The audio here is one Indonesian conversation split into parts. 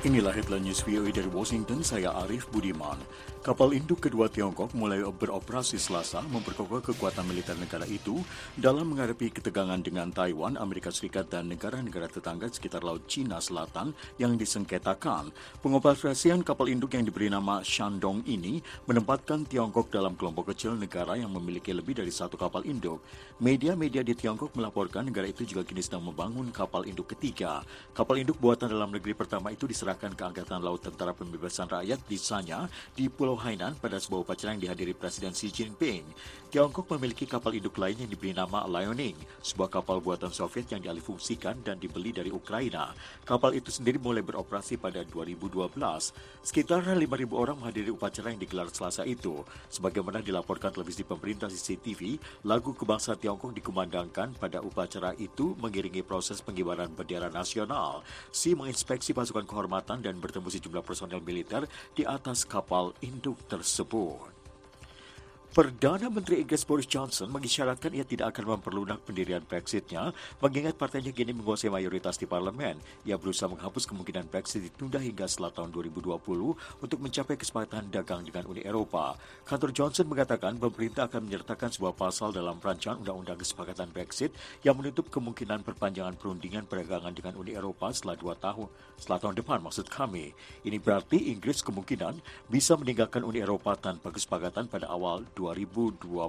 Inilah headline news VOA dari Washington, saya Arif Budiman. Kapal induk kedua Tiongkok mulai beroperasi Selasa memperkokoh kekuatan militer negara itu dalam menghadapi ketegangan dengan Taiwan, Amerika Serikat dan negara-negara tetangga sekitar Laut Cina Selatan yang disengketakan. Pengoperasian kapal induk yang diberi nama Shandong ini menempatkan Tiongkok dalam kelompok kecil negara yang memiliki lebih dari satu kapal induk. Media-media di Tiongkok melaporkan negara itu juga kini sedang membangun kapal induk ketiga. Kapal induk buatan dalam negeri pertama itu diserahkan ke Angkatan Laut Tentara Pembebasan Rakyat di Sanya di Pulau Hainan pada sebuah upacara yang dihadiri Presiden Xi Jinping. Tiongkok memiliki kapal induk lain yang diberi nama Liaoning, sebuah kapal buatan Soviet yang dialihfungsikan dan dibeli dari Ukraina. Kapal itu sendiri mulai beroperasi pada 2012. Sekitar 5.000 orang menghadiri upacara yang digelar Selasa itu. Sebagaimana dilaporkan televisi pemerintah CCTV, lagu kebangsaan Tiongkok dikumandangkan pada upacara itu mengiringi proses pengibaran bendera nasional. Xi menginspeksi pasukan kehormatan dan bertemu sejumlah personel militer di atas kapal induk tersebut. Perdana Menteri Inggris Boris Johnson mengisyaratkan ia tidak akan memperlunak pendirian Brexit-nya, mengingat partainya kini menguasai mayoritas di parlemen. Ia berusaha menghapus kemungkinan Brexit ditunda hingga setelah tahun 2020 untuk mencapai kesepakatan dagang dengan Uni Eropa. Kantor Johnson mengatakan pemerintah akan menyertakan sebuah pasal dalam rancangan undang-undang kesepakatan Brexit yang menutup kemungkinan perpanjangan perundingan perdagangan dengan Uni Eropa setelah tahun depan maksud kami. Ini berarti Inggris kemungkinan bisa meninggalkan Uni Eropa tanpa kesepakatan pada awal 2021,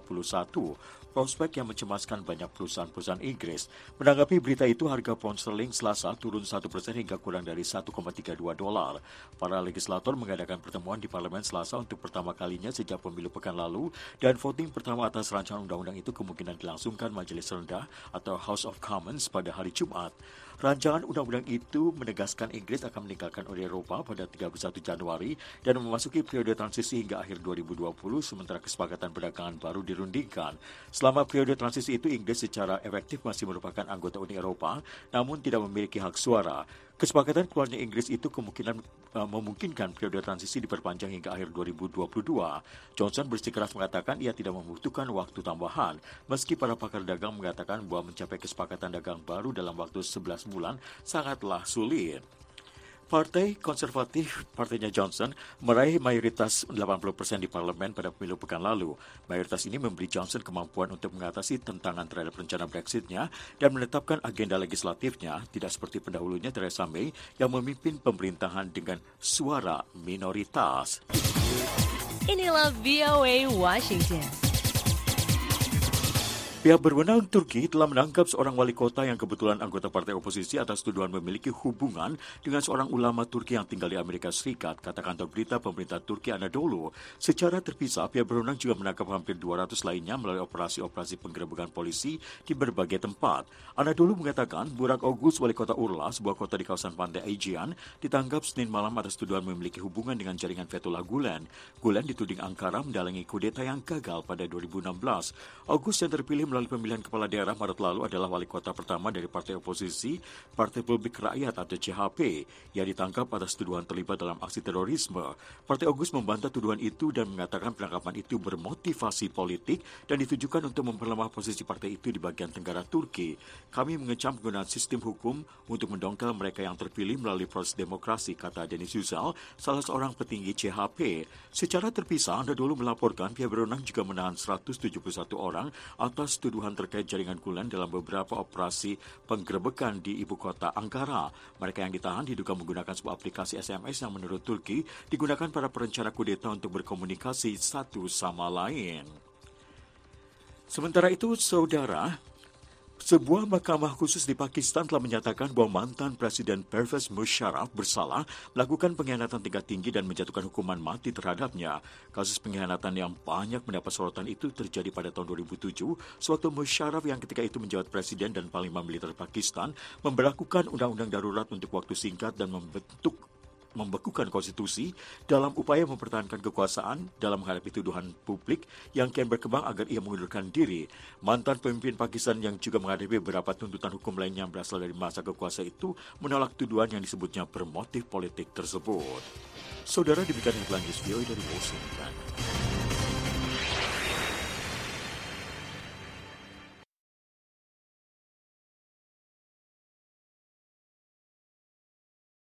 prospek yang mencemaskan banyak perusahaan-perusahaan Inggris. Menanggapi berita itu, harga pound sterling Selasa turun 1% hingga kurang dari 1,32 dolar. Para legislator mengadakan pertemuan di parlemen Selasa untuk pertama kalinya sejak pemilu pekan lalu, dan voting pertama atas rancangan undang-undang itu kemungkinan dilangsungkan Majelis Rendah atau House of Commons pada hari Jumat. Rancangan undang-undang itu menegaskan Inggris akan meninggalkan Uni Eropa pada 31 Januari dan memasuki periode transisi hingga akhir 2020, sementara kesepakatan perdagangan baru dirundingkan. Selama periode transisi itu, Inggris secara efektif masih merupakan anggota Uni Eropa, namun tidak memiliki hak suara. Kesepakatan keluarnya Inggris itu kemungkinan memungkinkan periode transisi diperpanjang hingga akhir 2022. Johnson bersikeras mengatakan ia tidak membutuhkan waktu tambahan, meski para pakar dagang mengatakan bahwa mencapai kesepakatan dagang baru dalam waktu 11 bulan sangatlah sulit. Partai Konservatif, partainya Johnson, meraih mayoritas 80% di parlemen pada pemilu pekan lalu. Mayoritas ini memberi Johnson kemampuan untuk mengatasi tentangan terhadap rencana Brexit-nya dan menetapkan agenda legislatifnya, tidak seperti pendahulunya Theresa May yang memimpin pemerintahan dengan suara minoritas. Inilah VOA Washington. Pihak berwenang Turki telah menangkap seorang wali kota yang kebetulan anggota partai oposisi atas tuduhan memiliki hubungan dengan seorang ulama Turki yang tinggal di Amerika Serikat, kata kantor berita pemerintah Turki Anadolu. Secara terpisah, pihak berwenang juga menangkap hampir 200 lainnya melalui operasi-operasi penggerebekan polisi di berbagai tempat. Anadolu mengatakan Burak Ogus, wali kota Urla, sebuah kota di kawasan pantai Aegean, ditangkap Senin malam atas tuduhan memiliki hubungan dengan jaringan Fethullah Gulen. Gulen dituding Ankara mendalangi kudeta yang gagal pada 2016. Ogus yang terpilih melalui pemilihan kepala daerah Maret lalu adalah wali kota pertama dari partai oposisi, Partai Publik Rakyat atau CHP, yang ditangkap atas tuduhan terlibat dalam aksi terorisme. Partai Ogus membantah tuduhan itu dan mengatakan penangkapan itu bermotivasi politik dan ditujukan untuk memperlemah posisi partai itu di bagian tenggara Turki. Kami mengecam penggunaan sistem hukum untuk mendongkal mereka yang terpilih melalui proses demokrasi, kata Deniz Yücel, salah seorang petinggi CHP. Secara terpisah, Anda dulu melaporkan pihak berwenang juga menahan 171 orang atas tuduhan terkait jaringan Gulen dalam beberapa operasi penggerebekan di ibu kota Ankara. Mereka yang ditahan diduga menggunakan sebuah aplikasi SMS yang menurut Turki digunakan para perencana kudeta untuk berkomunikasi satu sama lain. Sementara itu, saudara, sebuah mahkamah khusus di Pakistan telah menyatakan bahwa mantan Presiden Pervez Musharraf bersalah melakukan pengkhianatan tingkat tinggi dan menjatuhkan hukuman mati terhadapnya. Kasus pengkhianatan yang banyak mendapat sorotan itu terjadi pada tahun 2007, sewaktu Musharraf yang ketika itu menjabat Presiden dan Panglima Militer Pakistan memberlakukan undang-undang darurat untuk waktu singkat dan membekukan konstitusi dalam upaya mempertahankan kekuasaan dalam menghadapi tuduhan publik yang kian berkembang agar ia mengundurkan diri. Mantan pemimpin Pakistan yang juga menghadapi beberapa tuntutan hukum lainnya yang berasal dari masa kekuasaan itu menolak tuduhan yang disebutnya bermotif politik tersebut. Saudara, demikian headline news VOA dari Washington.